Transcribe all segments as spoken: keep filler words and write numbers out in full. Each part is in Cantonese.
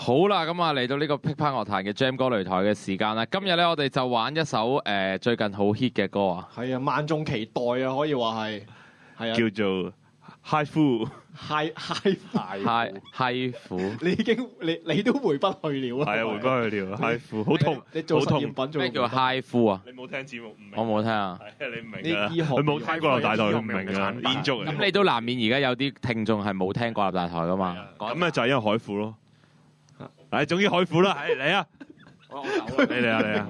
好啦，咁啊嚟到呢個噼啪樂壇嘅 Jam 歌擂台嘅時間啦。今日咧，我哋就玩一首誒、呃、最近好 hit 嘅歌啊。 係啊，萬眾期待啊，可以話係係啊， 叫做 High Fu High High High High Fu。 你已經你你都回不去了啊！ 係啊，回不去了 High Fu 好痛， 你做實好痛驗品做咩叫 High Fu 啊？ 你冇聽節目唔明？ 我冇聽啊。 係啊，你唔明你醫學佢冇聽過立大台，佢唔明㗎。煙燭嚟。 咁你都難免而家有啲聽眾係冇聽過立大台噶嘛？ 咁咧就係因為海富咯。係，總之海富啦，係嚟啊！你嚟啊，嚟啊！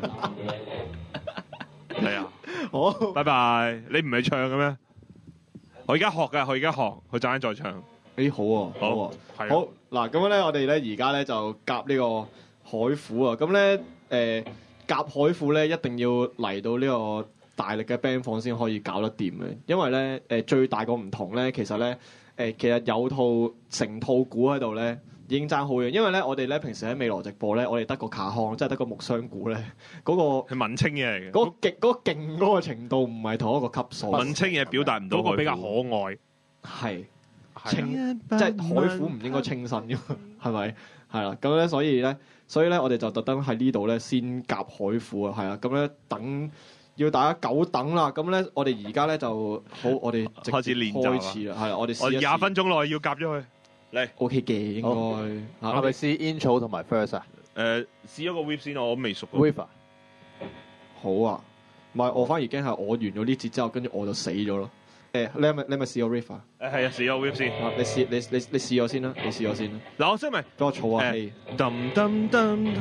嚟啊！ 好， 拜拜。你唔係唱嘅咩？我而家學㗎，我而家學，佢陣間再唱。 誒好喎，好喎， 係啊好嗱，咁樣咧，我哋咧而家咧就夾呢個海虎啊，咁咧誒夾海虎咧一定要嚟到呢個大力嘅 band 房先可以搞得掂嘅，因為咧誒最大個唔同咧，其實咧誒其實有套成套鼓喺度咧。已經爭好遠，因為咧我哋咧平時喺未來直播咧，我哋得個卡康，即係得個木箱鼓咧，嗰、嗰個係文青嘢嚟嘅。 嗰、嗰個勁嗰、嗰個勁嗰個程度唔係同一個級數。 文青嘢表達唔到， 嗰個比較可愛。 係清，即係海虎唔應該清新嘅，係咪？係啦，咁咧所以咧，所以咧我哋就特登喺呢度咧先夾海虎啊，係啊，咁咧等要大家久等啦。咁咧我哋而家咧就好，我哋開始練習開始啦，係啦，我哋我廿分鐘內要夾咗佢。嚟 OK 嘅應該， 係咪試 intro 同埋 first 啊？ 誒，試咗個 whip 先，我未熟。 whip 啊， 好啊，唔係我反而驚係我完咗呢節之後，跟住我就死咗咯。誒，你係咪你係咪試過 riff 啊？ 誒係啊，試咗 whip 先。 啊，你試你你你試咗先啦，你試咗先啦。 嗱，我先咪俾我儲下氣。 噔噔噔。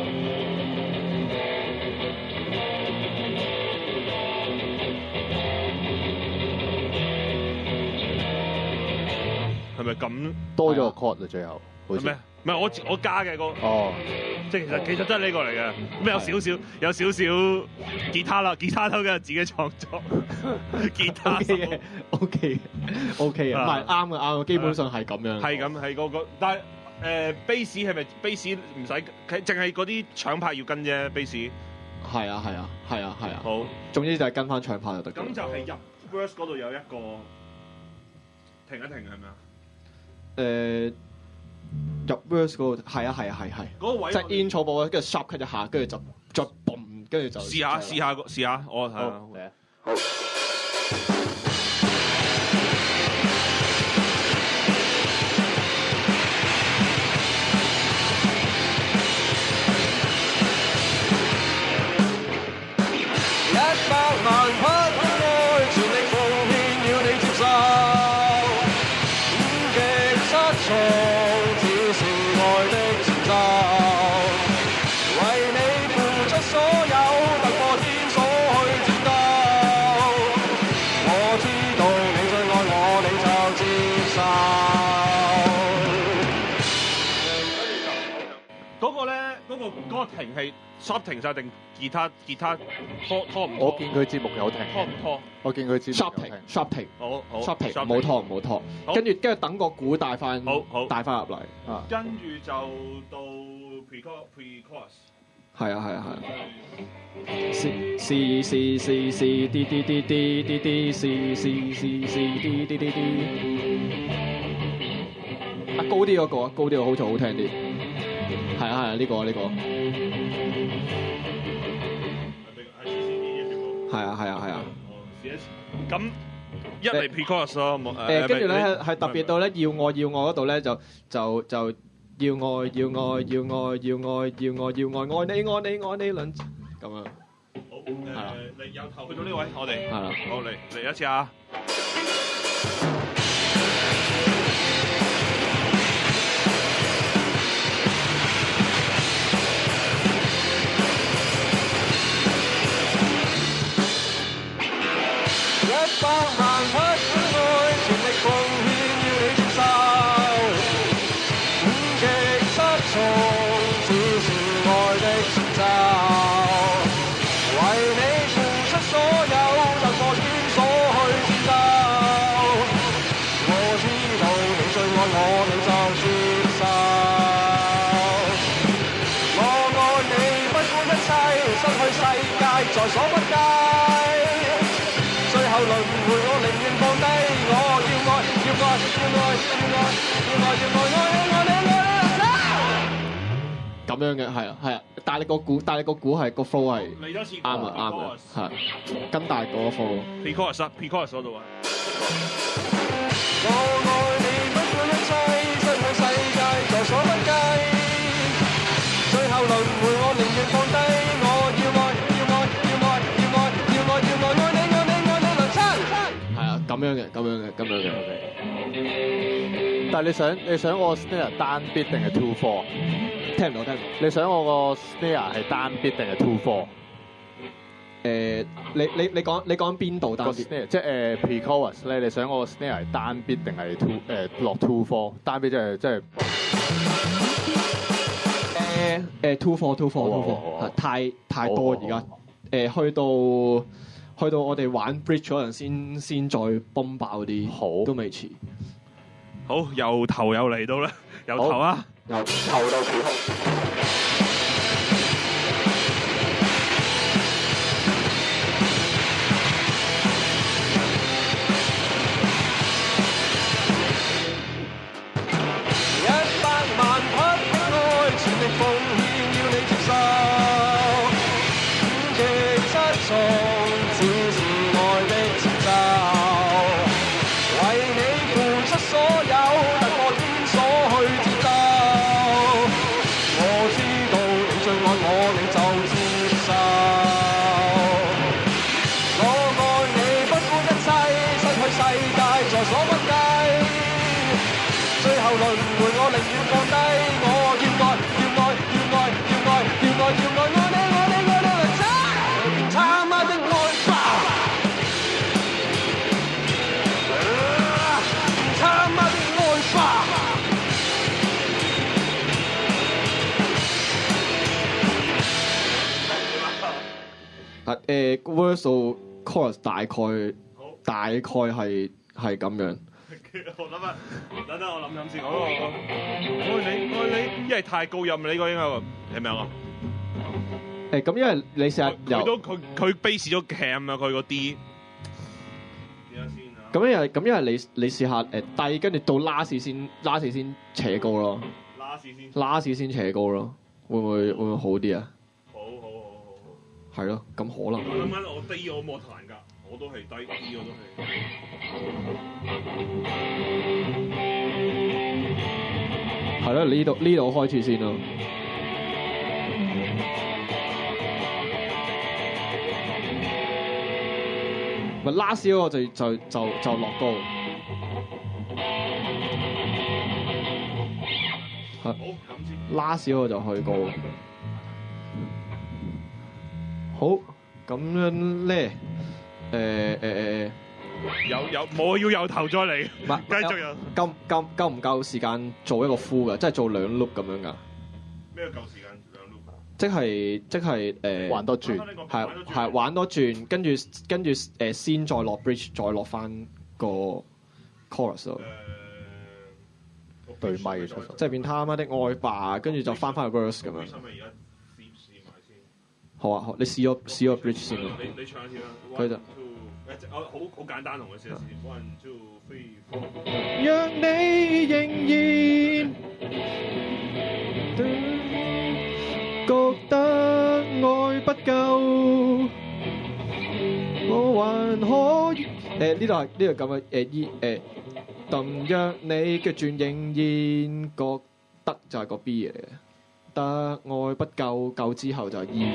係咪咁多咗個 chord 啊？最後好似咩？唔係我我加嘅個， 哦， 即係其實其實真係呢個嚟嘅。咁有少少有少少吉他啦，吉他都嘅自己創作，吉他 OK 嘅，OK 嘅，OK 嘅，唔係啱嘅啱嘅，基本上係咁樣。 係咁係個個，但係誒 bass 係咪 bass 唔使，佢淨係嗰啲搶拍要跟啫 bass。 係啊係啊係啊係啊。 好， 總之就係跟翻唱拍就得。 咁就係入 verse 嗰度有一個停一停係咪啊？ 誒入 verse 嗰個係啊係啊係係， 嗰個位即係 intro 部跟住 sharp cut 一下，跟住就再 boom，跟住就試下試下試下，我睇下。 嚟啊！ 好。 一百萬匹愛，全力奉獻要你接受。五極失重，只是愛的成就。為你付出所有，突破天所去戰鬥。我知道你最愛我，你就接受。 嗰個咧，嗰個嗰個停係 stop 停晒定吉他吉他拖拖唔拖？ 我見佢節目有停， 拖唔拖？ 我見佢節目 sharp 有停 sharp 停好好 sharp 停，唔好拖唔好拖， 好跟住跟住等個鼓帶翻， 好好帶翻入嚟啊！ 跟住就到 pre pre chorus。 係啊係啊係啊！是是是是是啲啲啲啲啲啲是是是是啲啲啲啲啊高啲嗰個啊高啲個好似好聽啲，係啊係啊呢個呢個係啊係啊係啊！ 試一試。咁一嚟 pre chorus 咯，冇誒跟住咧係特別到咧要愛要愛嗰度咧就就就要愛要愛要愛要愛要愛要愛愛你愛你愛你兩咁樣。 好誒，嚟由頭去到呢位，我哋係啦， 好嚟嚟一次啊！ 一百萬匹愛，全力奉獻要你接受。五極失重，只是愛的成就。為你付出所有，突破天所去戰鬥。我知道你最愛我，你就接受。我愛你不顧一切，失去世界在所不計。最後輪迴，我寧願放低，我要愛，要愛，要愛，要愛，要愛，要愛，愛你，愛你，愛你，愛你。 咁樣嘅，係啊係啊，但係你個鼓，但係你個鼓係個 flow 係嚟多次啱啊啱嘅，係跟大個 flow。 Pre-chorus 啊 Pre-chorus 嗰度啊。 我愛你不顧一切，失去世界在所不計。最後輪迴我寧願放低，我要愛要愛要愛要愛要愛要愛愛你愛你愛你良親。 係啊，咁樣嘅，咁樣嘅，咁樣嘅。 但係你想你想我個 snare 單 beat 定係 two four？ 聽唔到，聽唔到。 你想我個 snare 係單 beat 定係 two four？ 誒，你你你講你講邊度單個啲？ snare 即係誒 pre-chorus 咧，你想我個 snare 係單 beat 定係 two 誒落 two four？單 beat 即係即係誒誒 two four two four two 好 four 啊係太太多好啊而家誒去到去到我哋玩 bridge 嗰陣先先再崩爆嗰啲， 好都未遲。 好，由頭又嚟到啦，由頭啊！ 由頭到尾。 一百萬匹的愛，全力奉獻要你接受。五極七重，只是愛的成就。為你付出所有，突破天所去戰鬥。我知道你最愛我，你就接受。我愛你不顧一切，失去世界在所不計。最後輪迴我寧願放低，我要愛要愛要愛要愛要愛要愛愛你愛你愛你良親，他媽的愛吧，他媽的愛吧。 啊誒 verse 到 chorus 大概大概係係咁樣。 我諗下，等等我諗諗先。我我愛你愛你，因為太高音啦，呢個應該係咪啊？ 誒咁，因為你試下佢由都佢佢 base 咗 cam 啊，佢個 D。點下先啊？ 咁因為咁因為你你試下誒低，跟住到 last 先 last 先扯高咯拉屎先。 ，last 先扯高咯，會唔會會唔會好啲啊？ 好好好好好。 係咯，咁可我能諗緊我低我冇彈㗎，我都係低 D 我都係。 係咯，呢度呢度開始先咯。咪 last 嗰個就就就就落高。係好，咁先。 last 嗰個就去高。好，咁樣咧，誒誒誒， 有有冇要由頭再嚟， 唔係繼續有夠夠夠唔夠時間做一個 full 㗎？即係做兩 loop 咁樣㗎？ 咩夠時間兩 loop？ 即係即係誒， 玩多轉， 係係玩多轉，跟住跟住誒先再落 bridge，再落翻個 chorus 度， 誒對咪嘅出手即係變他媽的愛吧，跟住就翻翻個 verse 咁樣。 而家試試埋先。 好啊，好，你試咗試咗 bridge 先咯。 你你唱一次啦。 佢就 One, two，一隻我好好簡單同佢試一試。One two three four。 若你仍然覺得愛不夠，我還可以誒呢度係呢度咁嘅誒依誒，但若你嘅轉仍然覺得就係個 B 嚟嘅，得愛不夠夠之後就係 E。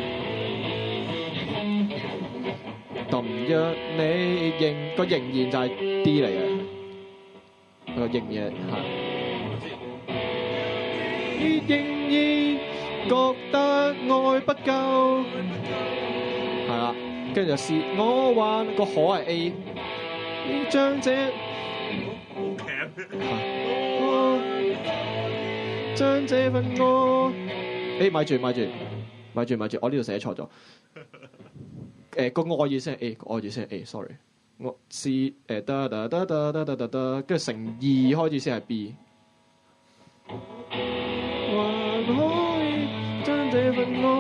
但若你仍個仍然就係 D 嚟嘅，個仍然係。你仍然覺得愛不夠，係啦，跟住就 C，我話個可係 A，你將這好強。 將這份愛，誒咪住咪住咪住咪住，我呢度寫錯咗。誒個愛字先係 A，個愛字先係 A，sorry。我 C 誒得得得得得得得得，跟住乘二開始先係 B。還可以將這份愛，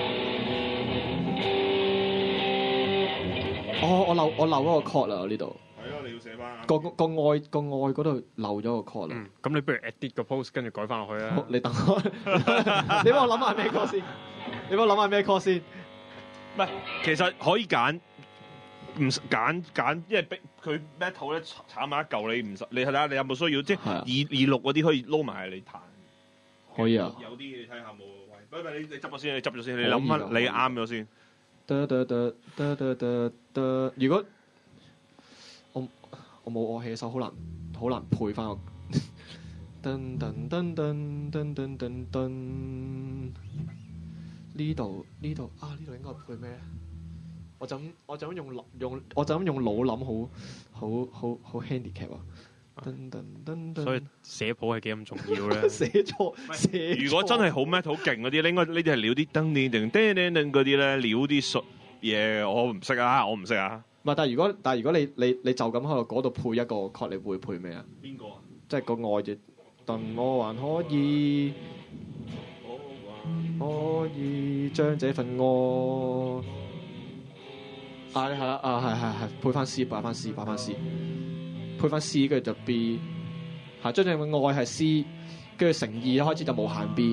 哦，我漏我漏嗰個 chord 啦，我呢度係咯，你要寫翻個個愛個愛嗰度漏咗個 chord 啦。 嗯，咁你不如 edit 個 post 跟住改翻落去啊。 你等我，你幫我諗下咩歌先？你幫我諗下咩歌先？ 唔係，其實可以揀，唔揀揀，因為逼佢 metal 咧炒埋一嚿，你唔實，你睇下你有冇需要，即係係啊二二六嗰啲可以撈埋嚟彈。 可以啊。 有啲嘢你睇下冇，喂，唔係你你執咗先，你執咗先，你可以啊諗翻你可以啊啱咗先。 得得得得得得得，如果我我冇樂器手，好難好難配翻個噔噔噔噔噔噔噔噔。呢度呢度啊，呢度應該配咩咧？我就咁我就咁用腦用我就咁用腦諗，好好好好 handicap 啊！噔噔噔噔， 所以寫譜係幾咁重要咧？ 寫錯寫錯。 如果真係好 metal 好勁嗰啲，應該呢啲係撩啲噔叮叮叮叮叮嗰啲咧，撩啲術嘢，我唔識啊，我唔識啊。 唔係，但係如果但係如果你你你就咁喺度嗰度配一個 chord，你會配咩啊？ 邊個啊？ 即係個愛字，但我還可以可以將這份愛啊，係啦啊，係係係配翻 C， 擺翻 C， 擺翻 C， 配翻 C， 跟住就 B， 係將這份愛係 C， 跟住乘二開始就無限 B，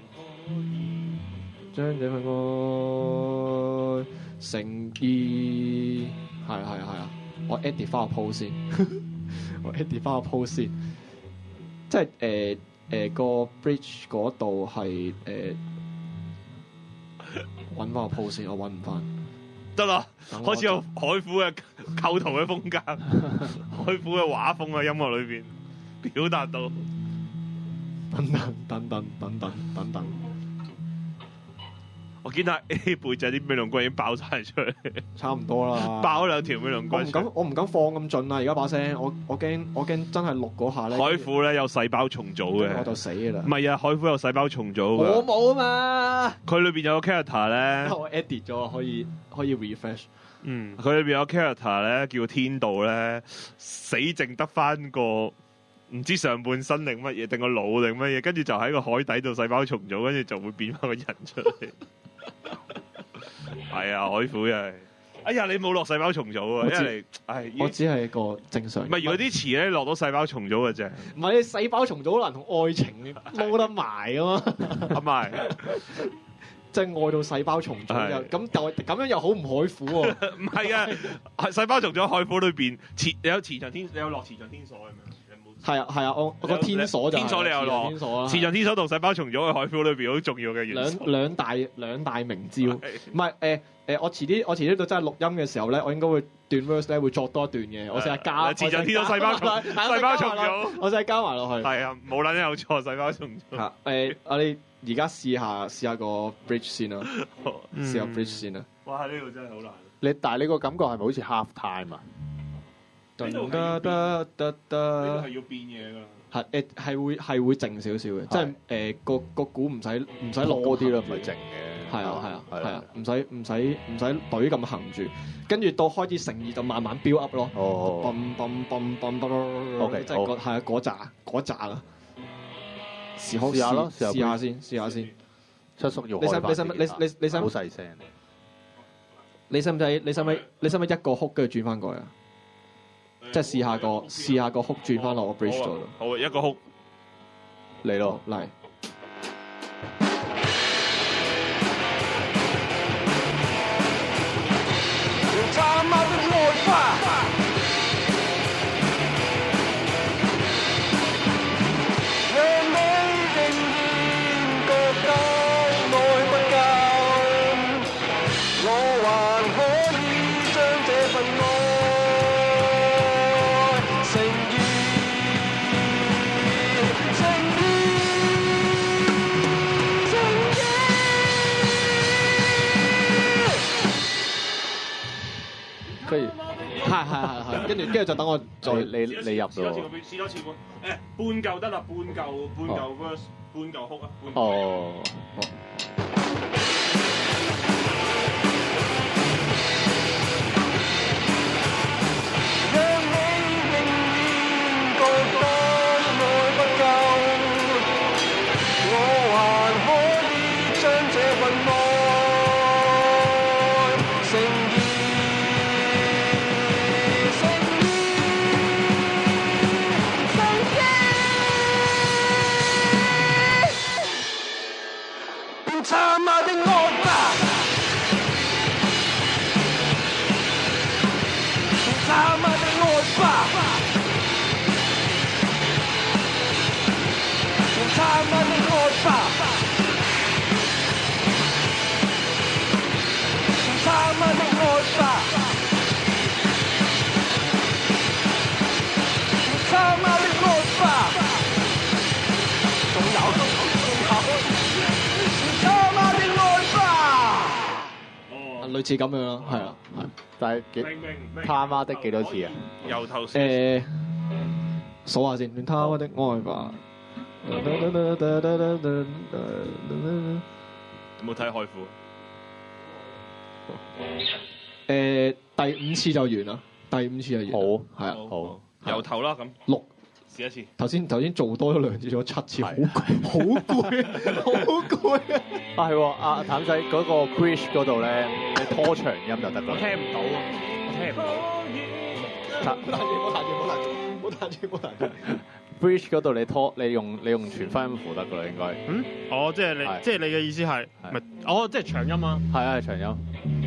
將這份愛乘二，係係係啊，我 edit 翻個 pose 先，我 edit 翻個 pose 先，即係誒誒個 bridge 嗰度係誒揾翻個 pose 先，我揾唔翻。 得啦， 等我開始有海虎嘅構圖嘅風格，海虎嘅畫風喺音樂裏邊表達到。 等等等等等等等等， 我見到 A 背脊啲美龍骨已經爆晒出嚟， 差唔多啦。 爆咗兩條美龍骨我唔敢，我唔敢放咁盡啦！而家把聲，我我驚我驚真係錄嗰下咧， 海虎咧有細胞重組嘅， 我就死㗎啦唔。係啊，海虎有細胞重組嘅， 我冇啊嘛， 佢裏邊有個 character 咧， 我 edit 咗，可以可以 refresh。 嗯， 佢裏邊有 character 咧叫天道咧，死剩得翻個唔知上半身定乜嘢，定個腦定乜嘢，跟住就喺個海底度細胞重組，跟住就會變翻個人出嚟。係啊，海虎又係。哎呀，你冇落細胞重組啊， 我知因為唉， 我只係個正常人。 唔係如果啲詞咧落到細胞重組嘅啫， 唔係你細胞重組好難同愛情撈得埋噶嘛？ 唔係即係愛到細胞重組係又咁就咁樣又好唔海虎喎。 唔係啊，係細胞重組海虎裏邊前你有慈祥天，你有落慈祥天鎖係咪？你有冇？ 係啊係啊，我我個天鎖就係天鎖你有落天鎖啦。 慈祥天鎖同細胞重組嘅海虎裏邊好重要嘅元素。 兩兩大兩大名招，唔係誒誒，我遲啲我遲啲到真係錄音嘅時候咧，我應該會段 verse 咧會作多一段嘅，我成日加。 慈祥天鎖細胞重細胞重組， 我成日加埋落去。 係啊，冇撚有錯，細胞重組。 嚇誒，我哋而家試下試下個 bridge 先啦，試下 bridge 先啦。 哇！呢度真係好難。 你但係你個感覺係咪好似 half time 啊？ 呢度係得得得呢得度係要變嘢㗎。 係誒係會係會靜少少嘅，即係誒個個鼓唔使唔使落多啲咯， 咁行住唔係靜嘅。 係啊係啊係啊啊，， 唔使唔使唔使懟咁行住，跟住到開始乘二就慢慢 build up 咯。 哦， 嘣嘣嘣嘣嘣 OK， 即係嗰係啊嗰扎嗰扎啦。試好試下咯試下試下先，試下先。 七叔要你使開翻你使你你你使好細聲。 你使唔使你使唔使你使唔使一個哭跟住轉翻過嚟啊？即係試下個試下個哭轉翻落個 bridge 度咯。 好啊，一個哭。 嚟咯， 嚟。 他媽的愛花，讓你仍然覺得愛不夠，我還可以將這份愛乘以乘以乘以。 不如係係係係，跟住跟住就等我再你你你入試多次咯。 個試多次個誒半嚿得啦，半嚿半嚿 verse 半嚿哭啊。半嚿哦， 讓你仍然覺得愛不夠，我還可以將這份愛乘以乘以能類似咁樣咯，係啊，係。 但係幾他媽的幾多次啊？ 由頭誒，數下先，亂他媽的愛吧。 有冇睇海虎？ 誒，第五次就完啦，第五次就完。 好， 係啊， 好。 由頭啦，咁六試一次。 頭先頭先做多咗兩次，做咗七次，好好攰，好攰啊！ 啊係喎，阿譚仔嗰個 bridge 嗰度咧，你拖長音就得㗎啦。 聽唔到啊！我聽唔到。 冇彈住，冇彈住，冇彈住，冇彈住，冇彈住。 bridge 嗰度你拖，你用你用全分音符得㗎啦，應該。 嗯？哦，即係你，即係你嘅意思係，咪？哦，即係長音啊！ 係啊，係長音。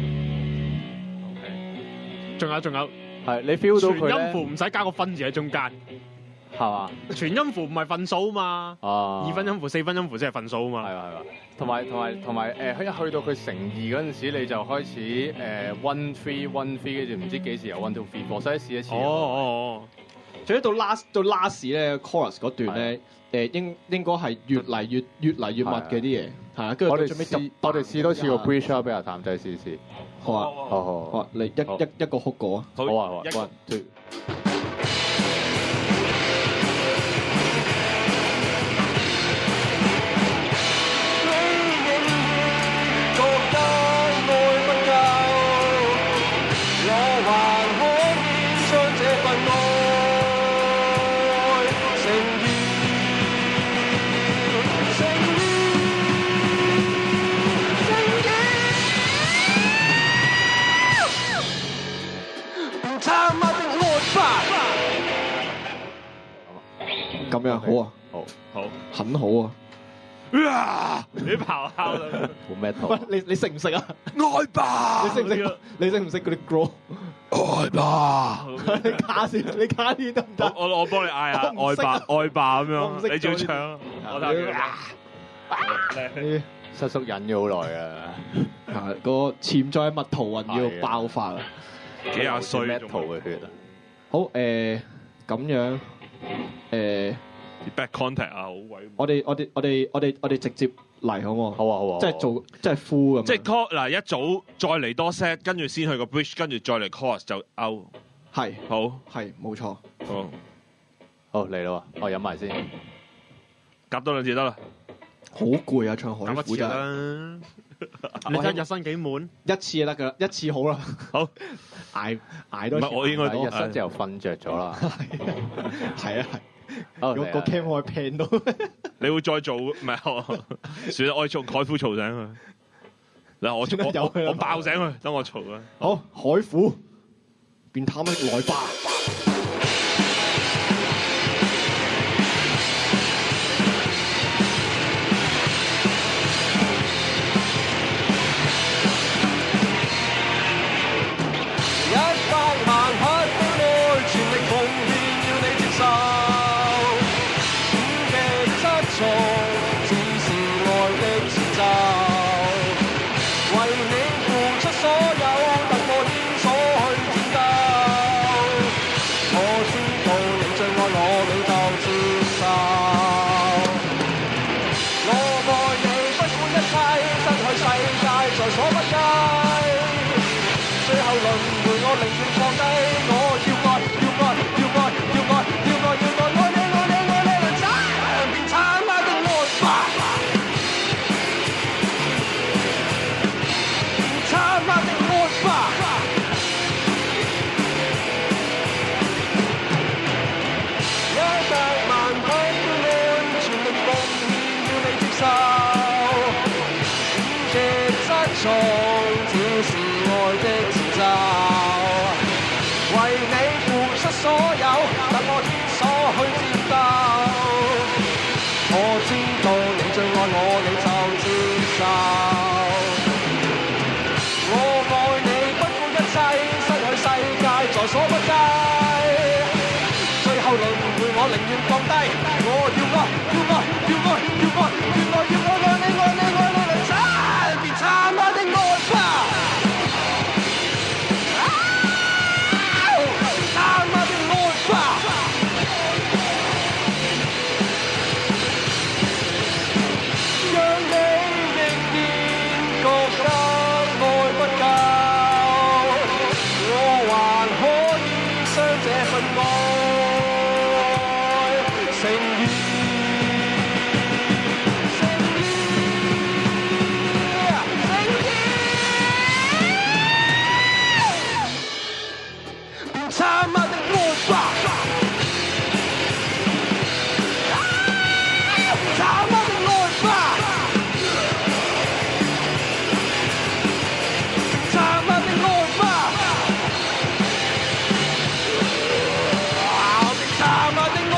仲有仲有， 係你 feel 到佢全音符唔使加個分字喺中間， 係嘛？ 全音符唔係分數啊嘛。 哦。 二分音符、四分音符先係分數啊嘛。 係啊係啊。同埋同埋同埋誒，一去到佢乘二嗰陣時，你就開始誒 one three one three，跟住唔知幾時有 one two three four，所以試一次。 哦哦哦。 最到 last 到 last 咧 chorus 嗰段咧，誒應應該係越嚟越越嚟越密嘅啲嘢，係啊，跟住我哋最尾就試我哋試多次個 bridge 啊，俾阿譚仔試試。 好啊， 好好好啊，你一一一個哭過啊， 好啊好啊，one two。 咁樣好啊， 好好， 很好啊。 哇！你咆哮啦， 好 metal。 喂，你你識唔識啊？ 愛吧， 你識唔識？你識唔識嗰啲歌？ 愛吧， 你卡先，你卡啲得唔得？ 我我幫你嗌下愛吧愛吧咁樣，你照唱，我睇佢。 失縮忍咗好耐啊！ 係個潛在蜜桃雲要爆發啦！ 幾廿歲 metal 嘅血啊！ 好誒，咁樣誒。 back contact 啊，好鬼！ 我哋我哋我哋我哋我哋直接嚟好唔好？ 好啊好啊！ 即係做即係 full 咁。 即係 call 嗱一早再嚟多 set，跟住先去個 bridge，跟住再嚟 chorus 就 out。 係好係冇錯。 好好嚟啦喎！我飲埋先， 夾多兩次得啦。 好攰啊！唱海咁一次虎真係啦。你睇日薪幾滿？ 一次就得㗎啦，一次好啦。 好捱捱多次。 唔係我應該日新之後瞓着咗啦。 係啊係。 個個 cam 可以 pan 到。 你會再做唔係？算啦，我嘈海虎嘈醒佢。嗱，我我我爆醒佢，等我嘈啦。 好，海虎變貪的來吧。 一百萬克的愛，全力奉獻，要你接受。五極七重，只是愛的前奏。為你付出所有，等我牽手去戰鬥。我知道你最愛我，你就接受。我愛你，不管一切，失去世界在所不計。最後輪迴，我寧願放低，我要愛，要愛，要愛，要愛，要愛，要愛，愛你，愛你，愛你，來參變參加的愛吧，參加的愛吧。一百萬分的愛，全力奉獻，要你接受。五極七重，只是愛的前奏，為你付出所有，等我牽手去戰鬥。我知道你最愛我，你就接受。我愛你，不顧一切，失去世界在所不計。最後輪迴，我寧願放低，我要愛，要愛，要愛，要愛，要愛，要愛，愛你，愛你，愛你，來參變參加的愛吧。讓你仍然覺得愛不夠。 份愛誠意。他媽的愛吧！他媽的愛吧！他媽的愛吧！他媽的愛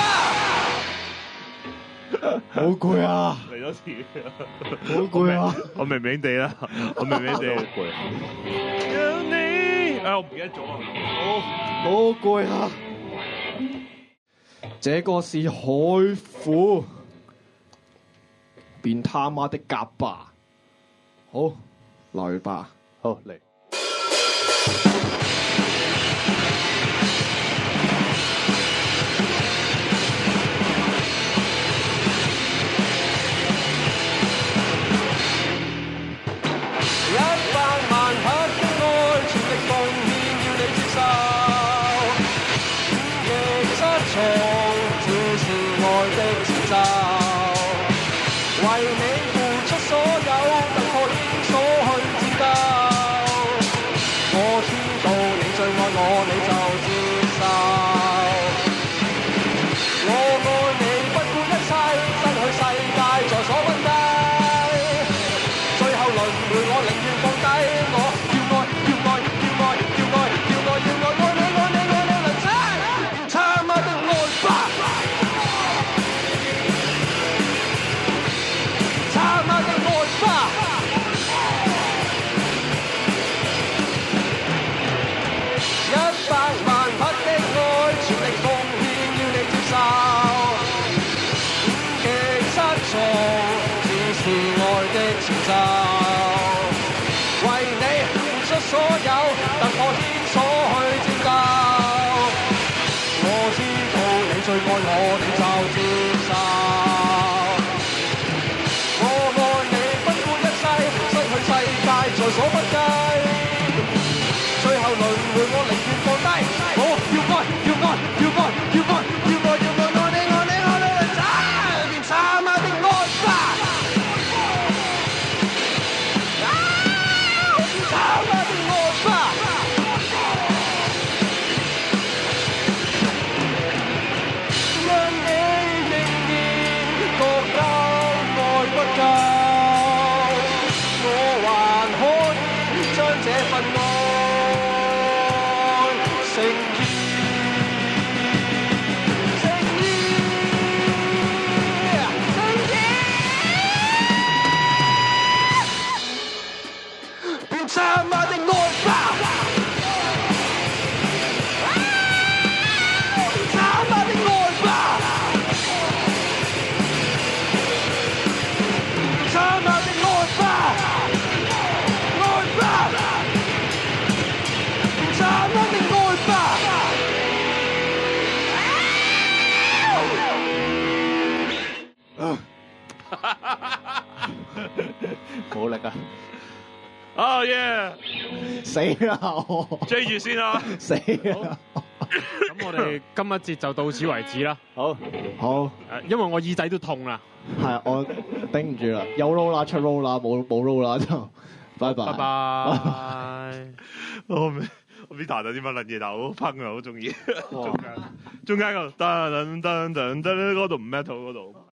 吧！ 好攰啊！ 嚟多次， 好攰啊！ 我明明地啦，我明明地好攰。有你，啊我唔記得咗啊！ 好攰啊！這個是海虎，變他媽的甲吧！好，來吧。 好嚟。 一百萬克的愛，全力奉獻要你接受。極失重，只是愛的節奏。為你付出所有，突破天所去戰鬥。我知道你最愛我，你就接受。我愛你不顧一切，失去世界在所不計。最後輪迴我寧願放低，我要愛要愛要愛要愛要愛要愛愛你愛你愛你能真，他媽的愛吧！他媽的愛吧！一百萬匹的愛，全力奉獻要你接受。極失重，只是愛的節奏。為你付出所有，突破天所去戰鬥。我知道你最愛我，你就接受。我愛你不顧一切，失去世界在所不計。最後輪迴我寧願放低，我要愛要愛要愛要愛要愛要愛愛你愛你愛你能真，變他媽的愛吧！他媽的愛吧！讓你仍然覺得愛不夠，我還可以將這份愛誠意誠意誠意變他媽的愛吧！他媽的愛吧！他媽的愛吧！愛吧！他媽的愛吧！ 冇力啊！ 哦耶！ 死啦！我追住先啦！ 死啦！ 咁我哋今一節就到此為止啦。 好， 好， 誒，因為我耳仔都痛啦。 係我頂唔住啦，有 roll 啦，出 roll 啦，冇冇 roll 啦就拜拜。 拜拜。 我唔我唔知彈到啲乜撚嘢，但係我好噴啊，好中意。中間中間嗰度噔噔噔噔噔嗰度唔 metal 嗰度。